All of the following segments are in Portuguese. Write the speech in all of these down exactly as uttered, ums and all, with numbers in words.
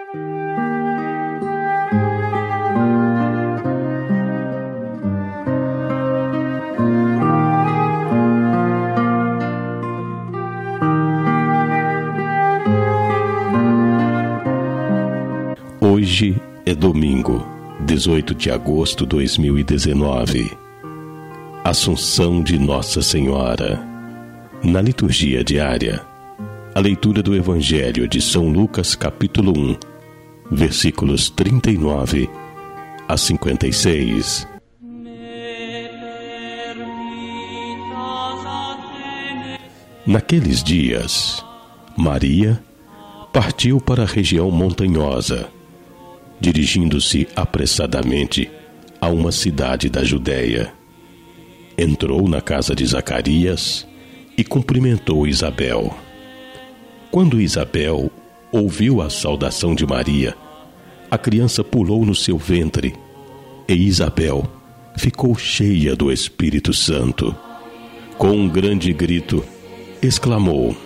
Hoje é domingo, dezoito de agosto de dois mil e dezenove. Assunção de Nossa Senhora. Na liturgia diária, a leitura do Evangelho de São Lucas, capítulo um, versículos trinta e nove a cinquenta e seis. Naqueles dias, Maria partiu para a região montanhosa, dirigindo-se apressadamente a uma cidade da Judéia. Entrou na casa de Zacarias e cumprimentou Isabel. Quando Isabel ouviu a saudação de Maria, a criança pulou no seu ventre e Isabel ficou cheia do Espírito Santo. Com um grande grito, exclamou: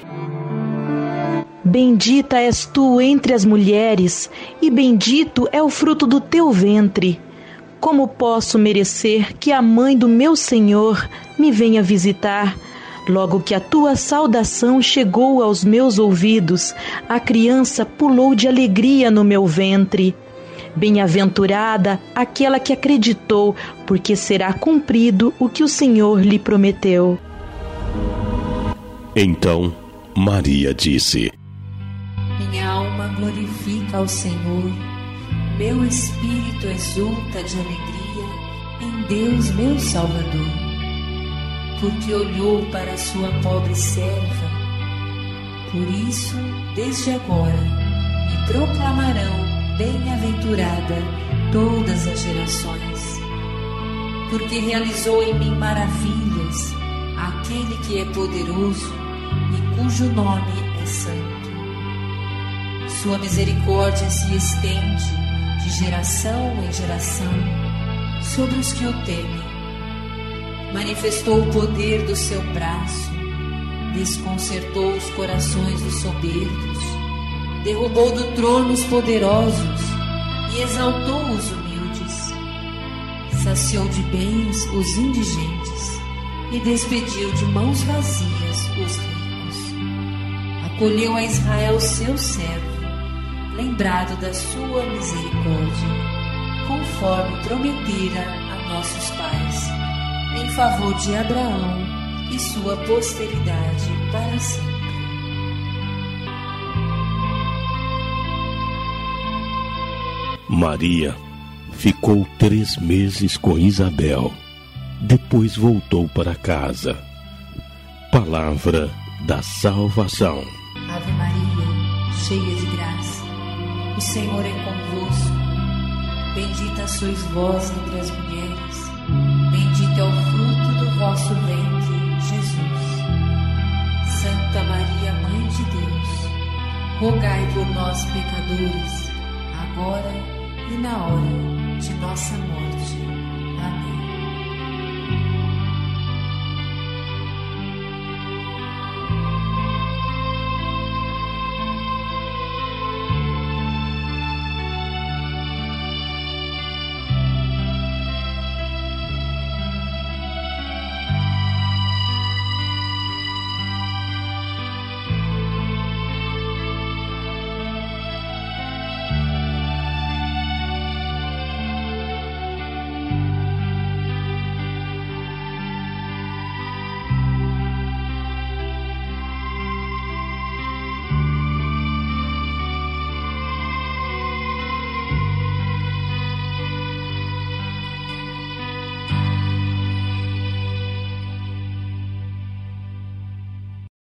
Bendita és tu entre as mulheres, e bendito é o fruto do teu ventre. Como posso merecer que a mãe do meu Senhor me venha visitar? Logo que a tua saudação chegou aos meus ouvidos, a criança pulou de alegria no meu ventre. Bem-aventurada aquela que acreditou, porque será cumprido o que o Senhor lhe prometeu. Então Maria disse: Minha alma glorifica ao Senhor, meu espírito exulta de alegria em Deus meu Salvador, porque olhou para a sua pobre serva. Por isso, desde agora, me proclamarão bem-aventurada todas as gerações, porque realizou em mim maravilhas aquele que é poderoso e cujo nome é santo. Sua misericórdia se estende de geração em geração sobre os que o temem. Manifestou o poder do seu braço, desconcertou os corações dos soberbos, derrubou do trono os poderosos e exaltou os humildes. Saciou de bens os indigentes e despediu de mãos vazias os ricos. Acolheu a Israel seu servo, lembrado da sua misericórdia, conforme prometera a nossos pais, em favor de Abraão e sua posteridade para sempre. Maria ficou três meses com Isabel, depois voltou para casa. Palavra da salvação. Ave Maria, cheia de graça, o Senhor é convosco. Bendita sois vós entre as mulheres, bendito é o fruto do vosso ventre, Jesus. Santa Maria, Mãe de Deus, rogai por nós, pecadores, agora e na hora de nossa morte. Amém.